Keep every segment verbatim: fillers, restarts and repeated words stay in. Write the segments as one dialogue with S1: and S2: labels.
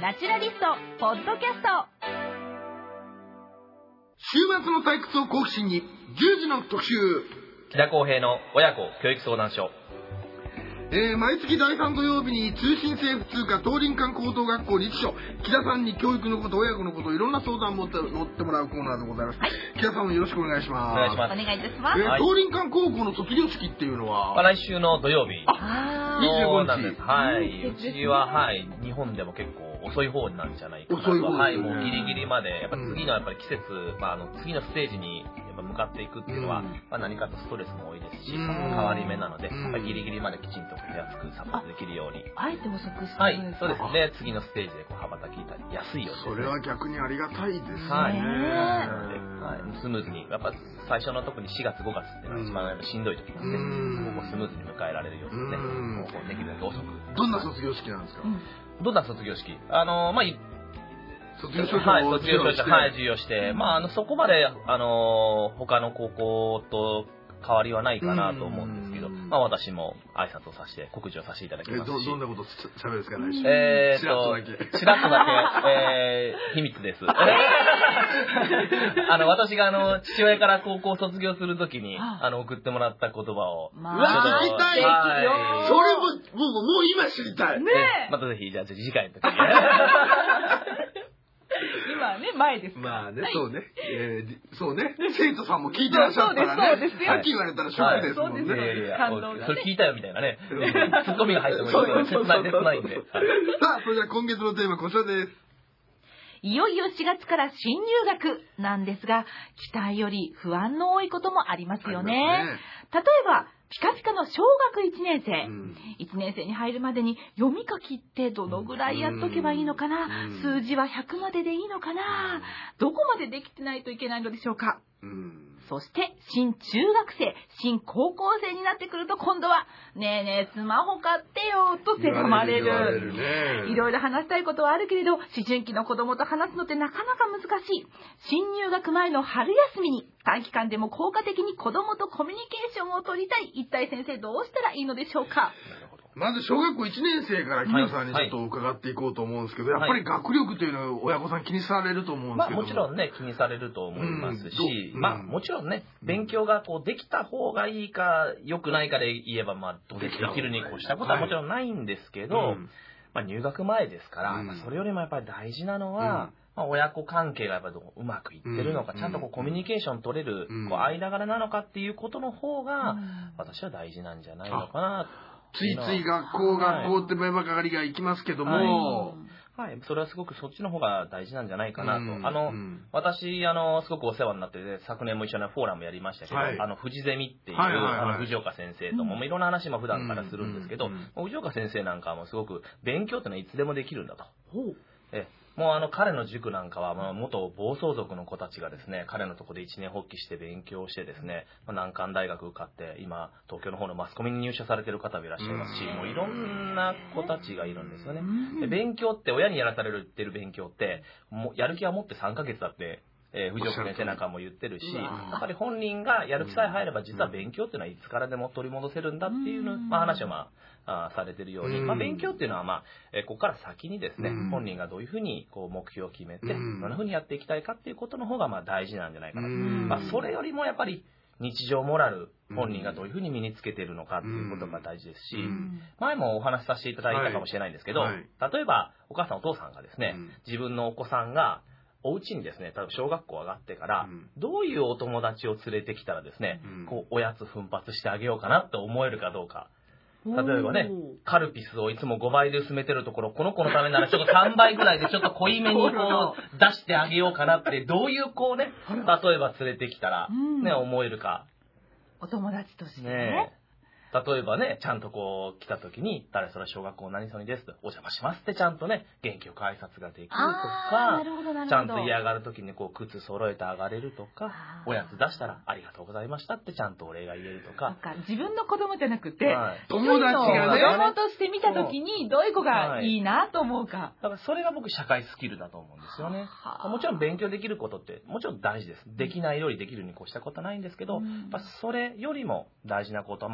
S1: ナチュラリストポッドキャスト。
S2: 週末の退屈を好奇心にじゅうじの特集、
S3: 木田公平の親子教育相談所。
S2: えー、毎月だいさん土曜日に通信制普通科東林間高等学校理事長木田さんに教育のこと親子のこといろんな相談を持って乗ってもらうコーナーでございます、はい、木田さんもよろしくお願いします。
S3: お願いします。
S1: お願いいたします、
S2: えー、東林間高校の卒業式っていうのは、
S3: 来週の土曜日、
S2: あにじゅうごにち
S3: なんです。はい、うちは、はい、日本でも結構遅い方なんじゃないかなと。
S2: 遅い方、
S3: はい、もうギリギリまでやっぱ次のやっぱり季節、まあ、あの次のステージにやっぱ向かっていくっていうのは、うん、まあ、何かとストレスも多いですし、うん、変わり目なので、うん、やっぱりギリギリまできちんと手厚くサポートできるように、
S1: あえて遅くして、
S3: はい、そうですね。次のステージでこう羽ばたきたり安いように、
S2: それは逆にありがたいですね。
S3: はい、はい、スムーズにやっぱ最初の特にしがつごがつっていうのは一番やっぱしんどい時なんで、ここスムーズに迎えられるようにね、もうできるだけ遅く。
S2: どんな卒業式なんですか？うん、
S3: どんな卒業式？あのまあ
S2: 卒業証書
S3: はい、卒業証書、はい、授与して、まあ、あの、そこまで、あの、他の高校と変わりはないかなと思うんですけど、まあ、私も挨拶をさせて、告示をさせていただきますし。
S2: え、ど、どんなこと喋るんですか、来週。
S3: えーっと、
S2: ちらっとだけ。
S3: ちらっとだけ、えー、秘密です。あの、私が、あの、父親から高校を卒業するときに、あの、送ってもらった言葉を。
S2: うわ、聞きたい、はい、それも、もう、もう今知りたい。
S1: ねえ。
S3: またぜひ、じゃあ、次回の時に。
S1: 今ね、前です。
S2: まあね、そうね。えー、そうね。生徒さんも聞いてらっしゃったらね。
S1: そうです、そうですよ。
S2: さっき言われたらショックですもんね。
S3: いやいやいや、
S1: 感動がね、
S3: それ聞いたよみたいなね。ツッコミが入ってもいいけど、切ない、切ないんで。
S2: さあ、それでは今月のテーマこちらです。
S1: いよいよしがつから新入学なんですが、期待より不安の多いこともありますよね。ね、例えば、ピカピカの小学いちねん生、うん、いちねん生に入るまでに読み書きってどのぐらいやっとけばいいのかな、うん、数字はひゃくまででいいのかな、どこまでできてないといけないのでしょうか。うん、そして新中学生、新高校生になってくると今度はねえねえスマホ買ってよとせがまれる。
S2: 言われるね、
S1: いろいろ話したいことはあるけれど思春期の子供と話すのってなかなか難しい。新入学前の春休みに短期間でも効果的に子供とコミュニケーションを取りたい。一体先生どうしたらいいのでしょうか。
S2: まず小学校いちねん生から木田さんにちょっと伺っていこうと思うんですけど、はい、やっぱり学力というのは親御さん気にされると思うんですけど、
S3: まあ、もちろんね気にされると思いますし、うん、まあもちろんね勉強がこうできた方がいいか良くないかで言えばまあどうできるに越したことはもちろんないんですけど、はい、まあ、入学前ですから、うん、それよりもやっぱり大事なのは、うん、まあ、親子関係がやっぱりうまくいってるのか、うん、ちゃんとこうコミュニケーション取れる、うん、こう間柄なのかっていうことの方が、うん、私は大事なんじゃないのかな。
S2: ついつい学校、学校って迷惑係が行きますけども、
S3: はい、はい、それはすごくそっちの方が大事なんじゃないかなと。うん、あの、うん、私、あの、すごくお世話になってて、昨年も一緒にフォーラムやりましたけど、はい、あの、藤ゼミっていう、はいはいはい、あの、藤岡先生とも、うん、いろんな話も普段からするんですけど、うんうん、藤岡先生なんかもすごく勉強ってのはいつでもできるんだと。えもうあの彼の塾なんかは、まあ、元暴走族の子たちがですね、彼のところで一年発起して勉強してですね、まあ、難関大学受かって、今、東京の方のマスコミに入社されてる方もいらっしゃいますし、もういろんな子たちがいるんですよね。で勉強って、親にやらされるってる勉強って、もうやる気は持ってさんかげつだって、えー、藤岡先生なんかも言ってるし、やっぱり本人がやる気さえ入れば、実は勉強っていうのはいつからでも取り戻せるんだっていうの、まあ、話をまあ、あされてるように、まあ、勉強っていうのは、まあえー、ここから先にですね、本人がどういうふうにこう目標を決めて、どんなふうにやっていきたいかっていうことの方がまあ大事なんじゃないかな。まあ、それよりもやっぱり日常モラル、本人がどういうふうに身につけているのかっていうことが大事ですし、前もお話しさせていただいたかもしれないんですけど、はいはい、例えばお母さんお父さんがですね、自分のお子さんがお家にですね、例えば小学校上がってから、うん、どういうお友達を連れてきたらですね、うん、こうおやつ奮発してあげようかなって思えるかどうか。例えばね、カルピスをいつもごばいで薄めてるところ、この子のためならちょっとさんばいぐらいでちょっと濃いめにこう出してあげようかなって、どういうこうね、例えば連れてきたらね、思えるか。
S1: お友達としてね。
S3: ね例えばね、ちゃんとこう来た時に、誰それ小学校何々ですと、お邪魔しますってちゃんとね、元気よく挨拶ができるとか、ちゃんと嫌がる時にこう靴揃えて上がれるとか、おやつ出したらありがとうございましたってちゃんとお礼が言えるとか。
S1: なんか自分の子供じゃなくて、はい、
S2: 友達がね、
S1: 子供として見た時にどういう子がいいなと思うか。はい、
S3: だからそれが僕社会スキルだと思うんですよね。もちろん勉強できることってもちろん大事です。できないよりできるに越したことはないんですけど、うん、やっぱそれよりも大事なことは、まあ同じぐらい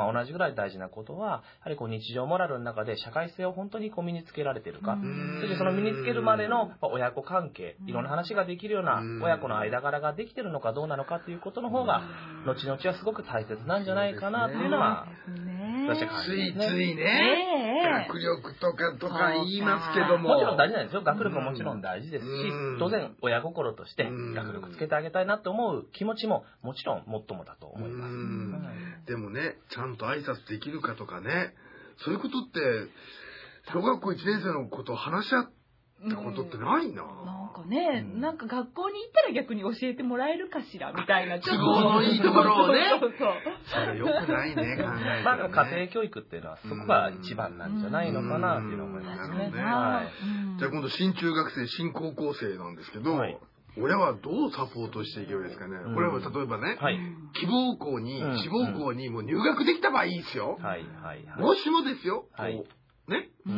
S3: ら大事なことは、やはりこう日常モラルの中で社会性を本当にこう身につけられているか、そしてその身につけるまでの親子関係、いろんな話ができるような親子の間柄ができているのかどうなのかということの方が、後々はすごく大切なんじゃないかなというのは、
S2: 私は感じますね。ついついね、学力とかとか言いますけども。
S3: もちろん大事なんですよ。学力ももちろん大事ですし、当然親心として学力つけてあげたいなと思う気持ちももちろん最もだと思います。
S2: でもね、ちゃんと挨拶できるかとかね、そういうことって小学校いちねん生のことを話し合ったことってないな。
S1: なんかね、うん、なんか学校に行ったら逆に教えてもらえるかしらみたいな。
S2: 都合のいいところをね。
S1: そうそう。
S2: それ良くないね、考えて、ね。
S3: まあ家庭教育っていうのはそこが一番なんじゃないのかなっていうのを思いますね。
S2: はい。じゃあ今度新中学生、新高校生なんですけど、はい、親はどうサポートしていけばいいですかね。うん、これは例えばね、はい、希望校に、志望校にもう入学できた場合いいですよ。はいはいはい。もしもですよ。はいね、うん、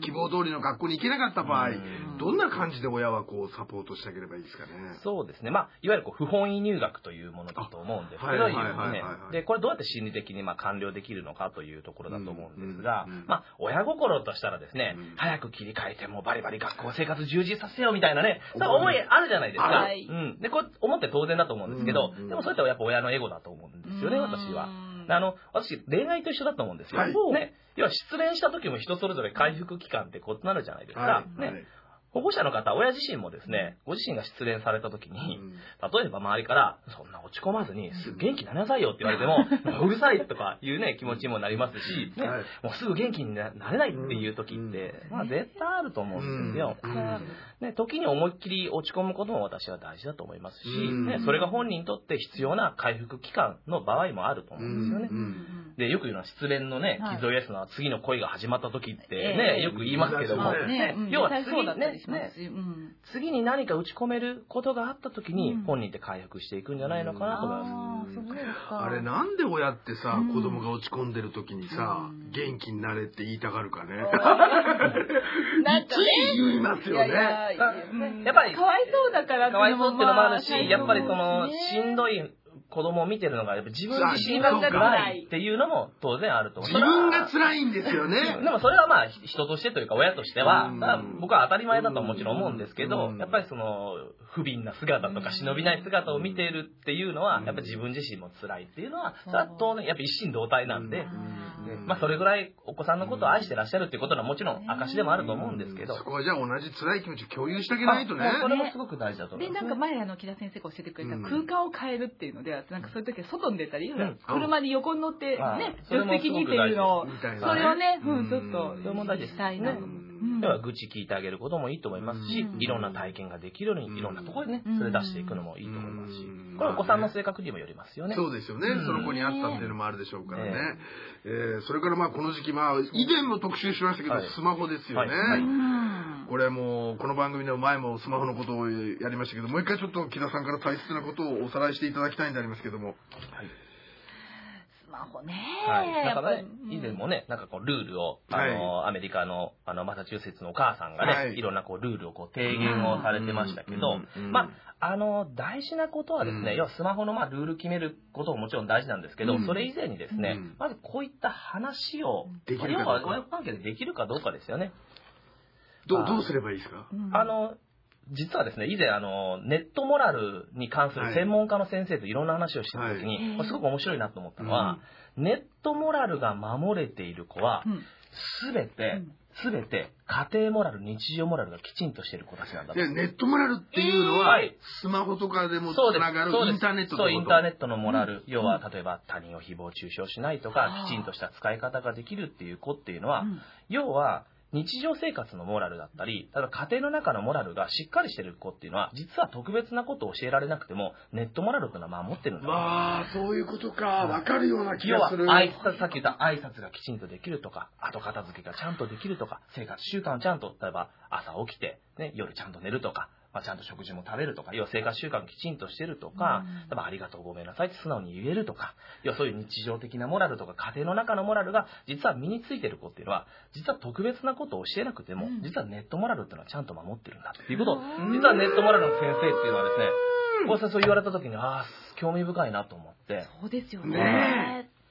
S2: 希望通りの学校に行けなかった場合、うん、どんな感じで親はこうサポートしてあげればいいですかね。
S3: そうですね。まあいわゆるこう不本意入学というものだと思うんですけど、でこれどうやって心理的にまあ完了できるのかというところだと思うんですが、うんうん、まあ親心としたらですね、うん、早く切り替えてもうバリバリ学校生活充実させようみたいなね、そういう思いあるじゃないですか。はい、うん。でこれ思って当然だと思うんですけど、うんうん、でもそれってやっぱ親のエゴだと思うんですよね、私は。あの私恋愛と一緒だと思うんですよ。はい、ね。要は失恋した時も人それぞれ回復期間って異なるじゃないですか。はい、ね。はい、保護者の方、親自身もですね、ご自身が失恋された時に、うん、例えば周りから、そんな落ち込まずに、すぐ元気になりなさいよって言われても、うるさいとかいうね、気持ちにもなりますし、ね、はい、もうすぐ元気になれないっていう時って、うん、まあ絶対あると思うんですよ。うんうんね、時に思いっきり落ち込むことも私は大事だと思いますし、ね、それが本人にとって必要な回復期間の場合もあると思うんですよね。で、よく言うのは失恋のね、傷を癒すのは次の恋が始まった時ってね、よく言いますけども、ね、要は次ね、ね、次に何か打ち込めることがあった時に本人って回復していくんじゃないのかなと思います。
S2: あれなんで親ってさ、うん、子供が落ち込んでる時にさ、うん、元気になれって言いたがるかね。なんかね、言いますよね。いやいや、
S1: やっぱりかわいそうだからって
S3: いうのもあるし、やっぱりそのしんどい子供を見てるのがやっぱ自分自身が辛いっていうのも当然あると思う。
S2: 自分が辛いんですよね。
S3: でもそれはまあ人としてというか親としては、僕は当たり前だとはもちろん思うんですけど、やっぱりその不憫な姿とか忍びない姿を見ているっていうのはやっぱり自分自身も辛いっていうのは、それは当然やっぱ一心同体なんで、まあそれぐらいお子さんのことを愛してらっしゃるっていうことはもちろん証でもあると思うんですけど、
S2: そこはじゃあ同じ辛い気持ちを共有してあげないとね。
S3: それもすごく大事だと思います。
S1: で、なんか前あの木田先生が教えてくれた空間を変えるっていうのでは、なんかそういう時は外に出たり、車に横に乗ってね、助手席にっていうのを、それをね、うん、ちょっとそういう問題したいなと思って。
S3: では愚痴聞いてあげることもいいと思いますし、いろんな体験ができるようにいろんなところでね、それ出していくのもいいと思いますし、これお子さんの性格にもよりますよね。
S2: そうですよね。その子に合ったっていうのもあるでしょうからね。えー、それからまあこの時期、まあ以前も特集しましたけど、スマホですよね。これもうこの番組の前もスマホのことをやりましたけど、もう一回ちょっと木田さんから大切なことをおさらいしていただきたいんでありますけども。はい。
S1: スマホね。
S3: はい。なんかね、以前もね、なんかこうルールを、あの、はい、アメリカの、あの、マサチューセッツのお母さんがね、はい、いろんなこうルールをこう提言をされてましたけど、まあ、あの、大事なことはですね、要はスマホのまあルール決めることももちろん大事なんですけど、それ以前にですね、まずこういった話を、要は親子関係でできるかどうかですよね。
S2: どう、どうすればいいですか？
S3: あの、実はですね、以前あの、ネットモラルに関する専門家の先生といろんな話をしてた時に、はい、すごく面白いなと思ったのは、うん、ネットモラルが守れている子は、すべて、すべて家庭モラル、日常モラルがきちんとしている子たちなんだと。
S2: で、ネットモラルっていうのは、えー、スマホとかでもつながるインターネットのこと。
S3: そう、インターネットのモラル。うん、要は、例えば他人を誹謗中傷しないとか、きちんとした使い方ができるっていう子っていうのは、うん、要は、日常生活のモラルだったり、ただ家庭の中のモラルがしっかりしてる子っていうのは、実は特別なことを教えられなくても、ネットモラルっていうのは守ってるんだ。
S2: まあ、そういうことか。わかるような気がする。
S3: 要は、挨拶、さっき言った挨拶がきちんとできるとか、後片付けがちゃんとできるとか、生活習慣をちゃんと、例えば朝起きて、ね、夜ちゃんと寝るとか、まあ、ちゃんと食事も食べるとか、要は生活習慣をきちんとしてるとか、例えばありがとうごめんなさいって素直に言えるとか、要はそういう日常的なモラルとか家庭の中のモラルが実は身についてる子っていうのは、実は特別なことを教えなくても、実はネットモラルっていうのはちゃんと守ってるんだっていうことを、実はネットモラルの先生っていうのはですね、こうそう言われた時に、ああ、興味深いなと思って。
S1: そうですよね。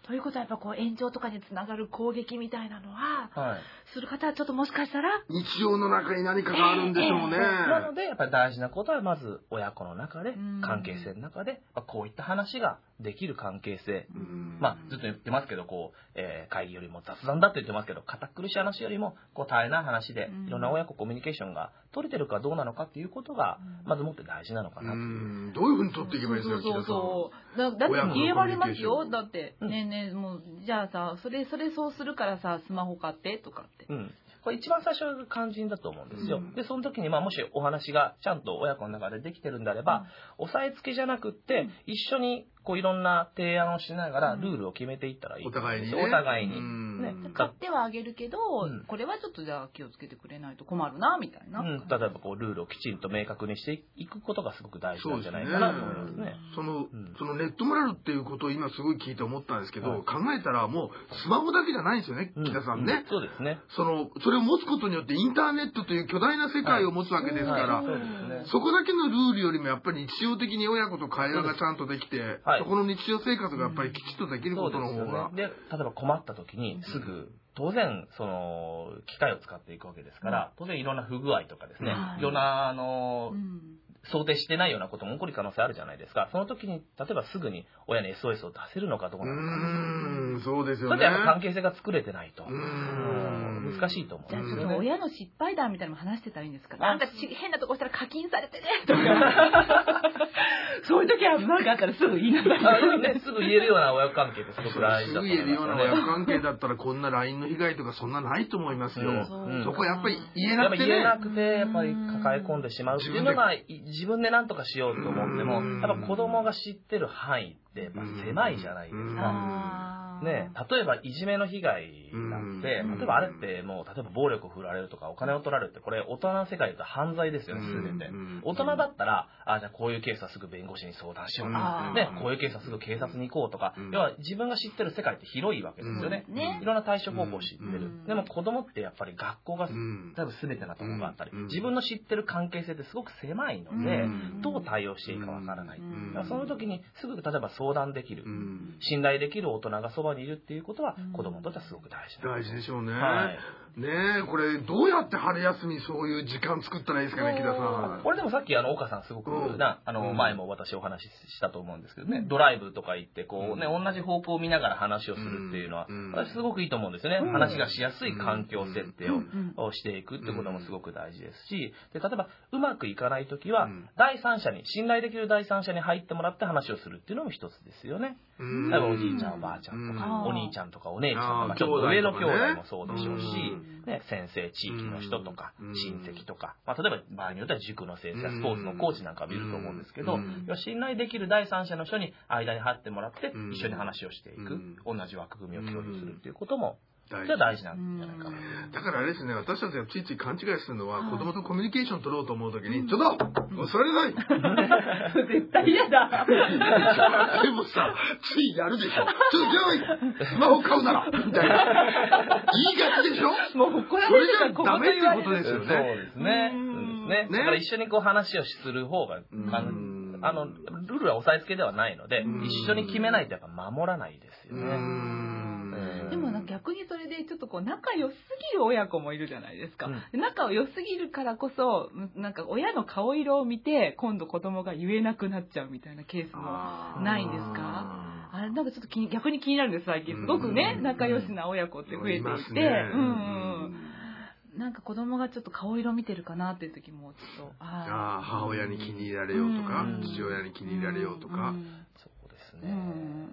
S1: ということはやっぱこう炎上とかにつながる攻撃みたいなのは、
S3: はい、
S1: する方はちょっともしかしたら
S2: 日常の中に何かがあるんでしょうね。えーえー、
S3: なのでやっぱり大事なことはまず親子の中で、関係性の中で、まあ、こういった話ができる関係性、まあずっと言ってますけどこう、えー、会議よりも雑談だって言ってますけど堅苦しい話よりもこう絶えない話でいろんな親子コミュニケーションが取れてるかどうなのかっていうことがまずもって大事なのかな。う
S2: ーん、どういうふうに取っていけばいいですか。
S1: そうそうそうだ, だって言えばれますよ。だってねえねえもうじゃあさそれそれそうするからさスマホ買ってとかって、うん、
S3: これ一番最初が肝心だと思うんですよ、うん、でその時にまあもしお話がちゃんと親子の中でできてるんであれば、うん、押さえつけじゃなくって、うん、一緒にこういろんな提案をしながらルールを決めていったらいい、うん、
S2: お互いにね、
S3: お互いに、
S1: ね、買ってはあげるけど、うん、これはちょっとじゃあ気をつけてくれないと困るなみたいな、うん、
S3: 例えばこうルールをきちんと明確にしていくことがすごく大事なんじゃないかなと思いますね。
S2: その、うん、そのネットモラルっていうことを今すごい聞いて思ったんですけど、はい、考えたらもうスマホだけじゃないんですよね、うん、北さんね、
S3: うん、そうですね。
S2: そのそれを持つことによってインターネットという巨大な世界を持つわけですから、はいはい、 そ, ね、そこだけのルールよりもやっぱり日常的に親子と会話がちゃんとできて、はい、そこの日常生活がやっぱりきちっとできることの方が、
S3: うん、で、ね、例えば困った時にすぐ当然その機械を使っていくわけですから、当然いろんな不具合とかですね、いろんなあの、うん想定してないようなことも起こる可能性あるじゃないですか。その時に例えばすぐに親に エスオーエス を出せるのかどうなのか。
S2: うーん、そうですよね。
S3: それでやっぱ関係性が作れてないと。うーん難しいと思う。
S1: じゃあちょっと親の失敗談みたいなのも話してたらいいんですか。なんか変なとこしたら課金されてねとか。そういう時はなんかあったらすぐ言いながら、
S3: ね、すぐ言えるような親子関係ってすごく大事だと思います、ね。
S2: すぐ言えるような親子関係だったらこんな ライン の被害とかそんなないと思いますよ。うん、そこやっぱり言えなくて、ね、
S3: 言えなくてやっぱり抱え込んでしまうっていうのが自分で何とかしようと思ってもやっぱ子供が知ってる範囲ってやっぱ狭いじゃないですか。ね、例えばいじめの被害なんて、例えばあれってもう例えば暴力を振られるとかお金を取られるってこれ大人の世界だと犯罪ですよね全て。大人だったらあじゃあこういうケースはすぐ弁護士に相談しようとか、ね、こういうケースはすぐ警察に行こうとか、要は自分が知ってる世界って広いわけですよね。いろんな対処方法を知ってる。でも子供ってやっぱり学校が多分全てなところがあったり、自分の知ってる関係性ってすごく狭いのでどう対応していいかわからない。だからその時にすぐ例えば相談できる、信頼できる大人がそばにいるっていうことは子供にとってはすごく大事
S2: 大事でしょうね。
S3: はい、
S2: ねえこれどうやって春休みそういう時間作ったらいいですかね木田さん。
S3: これでもさっきあの岡さんすごくなあの前も私お話ししたと思うんですけどね、ドライブとか行ってこうね同じ方向を見ながら話をするっていうのは私すごくいいと思うんですよね。話がしやすい環境設定をしていくってこともすごく大事ですし、で例えばうまくいかない時は第三者に信頼できる第三者に入ってもらって話をするっていうのも一つですよね。例えばおじいちゃんおばあちゃんとかお兄ちゃんとかお姉ちゃんとかちょっと上の兄弟もそうでしょうし、ね、先生地域の人とか親戚とか、まあ、例えば場合によっては塾の先生スポーツのコーチなんか見ると思うんですけど、信頼できる第三者の人に間に入ってもらって一緒に話をしていく、同じ枠組みを共有するっていうこともそれは大事なんじゃないかな。
S2: だからあれですね、私たちがついつい勘違いするのは、子供とコミュニケーション取ろうと思うときに、ちょっともうそれない
S1: 絶対嫌だ
S2: でもさ、ついやるでしょ。ちょっとじゃあスマホ買うならみたいな言いがちでしょ。
S1: もうこれ
S2: それじゃダメっていうことですよね。
S3: そうですね。ね、だから一緒にこう話をする方が、あの、あのルールは押さえつけではないので、一緒に決めないとやっぱ守らないですよね。
S1: でもなんか逆にそれでちょっとこう仲良すぎる親子もいるじゃないですか、うん、仲良すぎるからこそなんか親の顔色を見て今度子供が言えなくなっちゃうみたいなケースもないんですか。あれなんかちょっと気逆に気になるんです最近すごくね仲良しな親子って増えていて、うんうんなんか子供がちょっと顔色見てるかなっていう時もちょっと
S2: ああ母親に気に入られようとか、うん、父親に気に入られようとか、うん、
S3: そうですね、うん、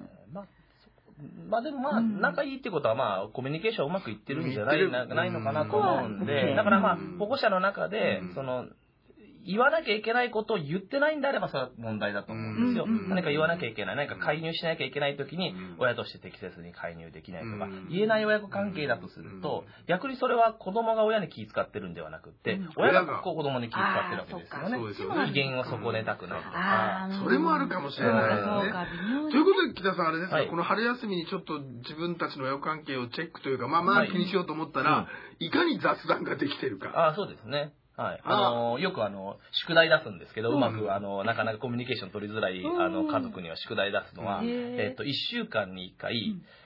S3: まあまあでもまあ仲いいってことはまあコミュニケーションうまくいってるんじゃないないのかなと思うんで、だからまあ保護者の中でその言わなきゃいけないことを言ってないんであればそれは問題だと思うんですよ。何か言わなきゃいけない、何か介入しなきゃいけない時に親として適切に介入できないとか言えない親子関係だとすると、逆にそれは子供が親に気遣ってるんではなくって親が子供に気遣ってるわけですよね。威厳を損ねたくないとか、
S2: それもあるかもしれないですね。ということで木田さんあれですか、この春休みにちょっと自分たちの親子関係をチェックというかまあまあ気にしようと思ったら、いかに雑談ができてるか。
S3: ああそうですね。はい。あの、よくあの、宿題出すんですけど、うまくあの、なかなかコミュニケーション取りづらい、あの、家族には宿題出すのは、えっと、いっしゅうかんにいっかい、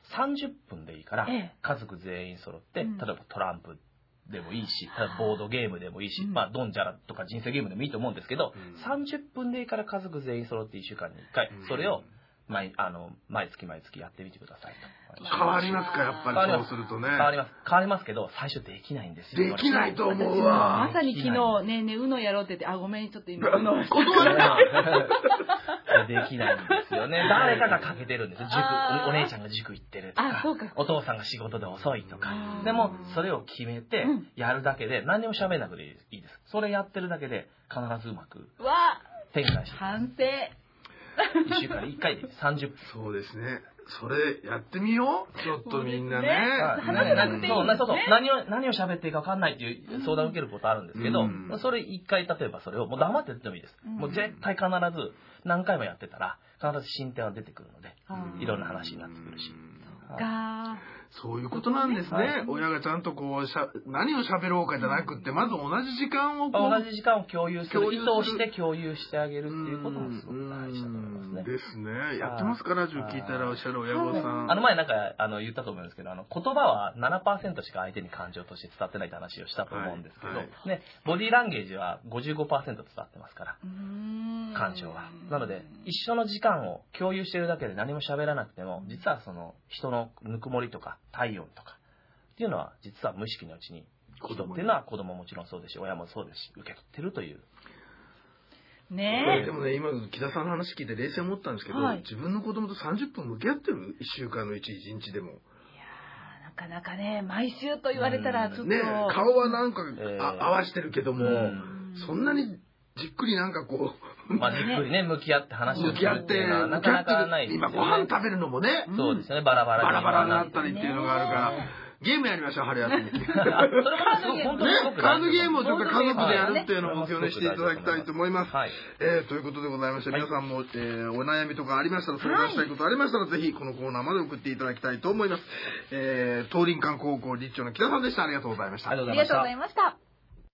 S3: さんじゅっぷんでいいから、家族全員揃って、例えばトランプでもいいし、ボードゲームでもいいし、まあ、ドンジャラとか人生ゲームでもいいと思うんですけど、さんじゅっぷんでいいから家族全員揃っていっしゅうかんにいっかい、それを毎、あの、毎月毎月やってみてくださいと。
S2: 変わりますか、やっぱりそうするとね。
S3: 変わります。変わりますけど、最初できないんですよ。
S2: できないと思うわ。
S1: まさに昨日、ねえねえ、うのやろうって言って、あ、ごめん、ちょっと今、うの。
S2: 断れない。
S3: できないんですよね。誰かが欠けてるんです。塾、お姉ちゃんが塾行ってるとか、お父さんが仕事で遅いとか。でも、それを決めて、やるだけで、何にも喋らなくていいです。それやってるだけで、必ずうまく展開して。
S1: 反省。
S3: いっしゅうかんにいっかいでさんじゅっぷん。
S2: そうですね。それやってみよう。ちょっとみんなね。
S1: 話せなくていい。
S3: そうそうそう。何を、何を喋っていいか分かんないっていう相談を受けることあるんですけど、それ一回、例えばそれをもう黙ってやってもいいです。もう絶対必ず何回もやってたら、必ず進展は出てくるので、いろんな話になってくるし。
S2: そういうことなんですね。親がちゃんとこうしゃ何を喋ろうかじゃなくって、まず同じ時間を
S3: 同じ時間を共有する、意図をして共有してあげるっていうこともすごく大事だと思いますね。
S2: ですね。やってますか、ラジオ聞いたらおっしゃる親御さん。
S3: あの前なんかあの言ったと思うんですけど、あの言葉は ななパーセント しか相手に感情として伝わってないって話をしたと思うんですけど、ね、ボディーランゲージは ごじゅうごパーセント 伝わってますから、感情は。なので一緒の時間を共有してるだけで何も喋らなくても、実はその人のぬくもりとか体温とかっていうのは実は無意識のうちに人っていうのは子供もちろんそうですし、親もそうですし、受け取ってるという。
S1: ねえ。
S2: でもね、今木田さんの話聞いて冷静に思ったんですけど、はい、自分の子供とさんじゅっぷん向き合ってる、いっしゅうかんのうちいちにちでも。いや
S1: ー、なかなかね、毎週と言われたらちょっと、ね、
S2: 顔はなんか、えー、合わしてるけども、そんなにじっくりなんかこう
S3: まあじっくりね、向き合って話をするっていうのはなかなかないですよね。
S2: 今ご飯食べるのもね、
S3: そうですね、バラバラ
S2: バラバラになったりっていうのがあるから、ゲームやりましょう、春休み。それも本当にカードゲームをちょっと家族でやるっていうのを目標にしていただきたいと思います。はい、えー、ということでございまして、皆さんも、えー、お悩みとかありましたら、相談したいことありましたら、ぜひこのコーナーまで送っていただきたいと思います。えー、東林間高校理事長の木田さんでした。ありがとうございました。
S1: ありがとうございました。